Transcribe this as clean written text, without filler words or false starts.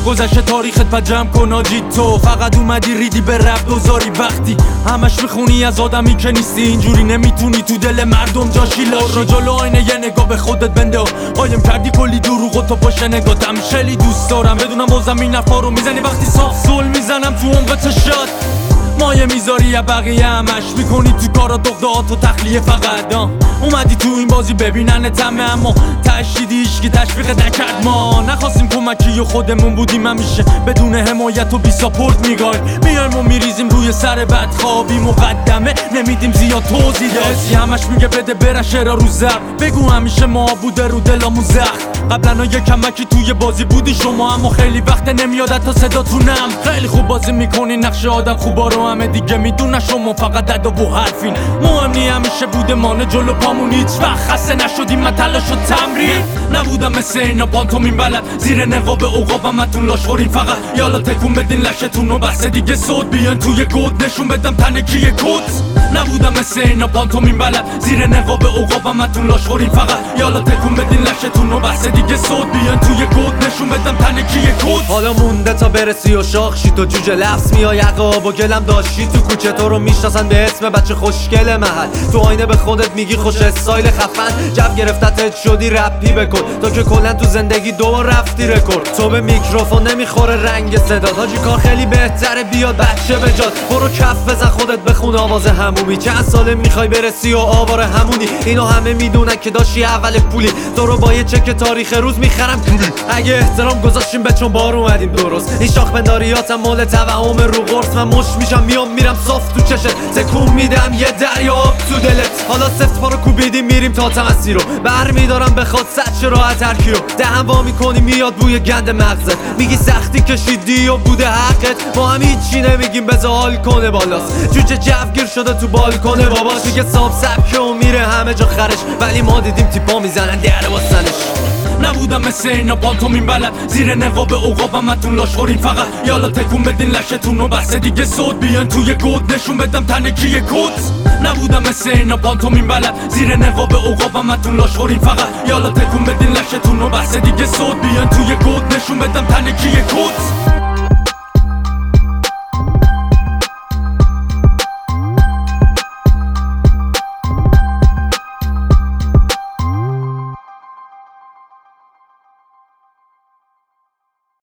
گذشته تاریخت پا جمع کن آجی تو فقط اومدی ریدی به رب دوزاری وقتی همش میخونی از آدمی که نیستی اینجوری نمیتونی تو دل مردم جاشی لاشی جلو آینه یه نگاه به خودت بنده قایم کردی کلی دروغ و تو پشت نگاتم خیلی دوست دارم بدونم بازم این حرفا رو میزنی وقتی صاف زل میزنم تو عمق چشات مایه میذاری یا بقیه همش میکنی تو کارا دغدغات و تخلیه فقط اومدی تو این بازی ببینن تمه اما تشدیدی ایشکی تشویق نکرد ما نخواستیم کمکی و خودمون بودیم همیشه بدون حمایت و بی ساپورت میایم و میریزیم روی سر بدخوابی مقدمه نمیدیم زیاد توضیح دادی همش میگه بده بره شعرها رو زرد بگو همیشه ما بوده رو دلامون زخم قبلا یه کمکی توی بازی بودی شما اما خیلی وقت نمیاد تا صداتونم خیلی خوب بازی میکنی نقش آدم خوبا رو همه دیگه میدونن شما فقط ادا و حرفین مهم نی همیشه بوده مانه جلو پامون هیچ وقت خسته نشدیم من تلاش و تمرین نبودم مثل اینا پانتومین بلد زیر نقاب عقابم اتون لاش خورین فقط یالا تکون بدین لشتون و بحث دیگه صوت بیان توی گود نشون بدم تنه کیه کت نبودم مثل اینا پانتومین بلد زیر نقاب عقابم اتون لاش خورین فقط یالا تکون بدین لشتون و بحث دیگه صوت بیان توی گود نشون بدم تنه کیه کت حالا مونده تا برسی و شاخشی تو جوجه لفظ میای عقاب و گلم داشتی تو کوچه تو رو میشناسن به اسم بچه خوشگل محل تو آینه به خودت میگی خوش استایل خفن جو گرفتت شدی رپی بکن تو که کلا تو زندگی دوبار رفتی رکورد تو به میکروفون نمیخوره رنگ صدات حاجی کار خیلی بهتره بیاد بچه بجات برو کف بزن خودت بخون آواز همومی چند ساله میخوای برسی و آوار همونی اینو همه میدونن که داشتی اول پولی تو رو با یه چک تاریخ روز میخرم اگه احترام گذاشتیم به چون بار اومدیم درست این شاخ بنداریاتم مال توهم رو قرص من مش میشم میرم صاف تو چشت تکون میدم یه دریا تو دلت حالا سفت پا رو کوبیدیم میریم تا تمسی رو برمیدارم بخواد سچ راحت هرکیو دهن وا میکنی میاد بوی گند مغزت میگی سختی کشیدی و بوده حقت ما هم هیچی نمیگیم بذار حال کنه بالاست جوجه جوگیر شده تو بالکنه باباش میگه صاحب سبکه و میره همه جا خرش ولی ما دیدیم تیپا میزنن در واسنش نبودم مثل اینا پانتومین بلد زیر نقاب عقابم اتون لاش خورین فقط یالا تکون بدین لشتون و بحث دیگه صوت بیان توی گود نشون بدم تنه کیه کت نبودم مثل اینا پانتومین بلد زیر نقاب عقابم اتون لاش خورین فقط یالا تکون بدین لشتون و بحث دیگه صوت بیان توی گود نشون بدم تنه کیه کت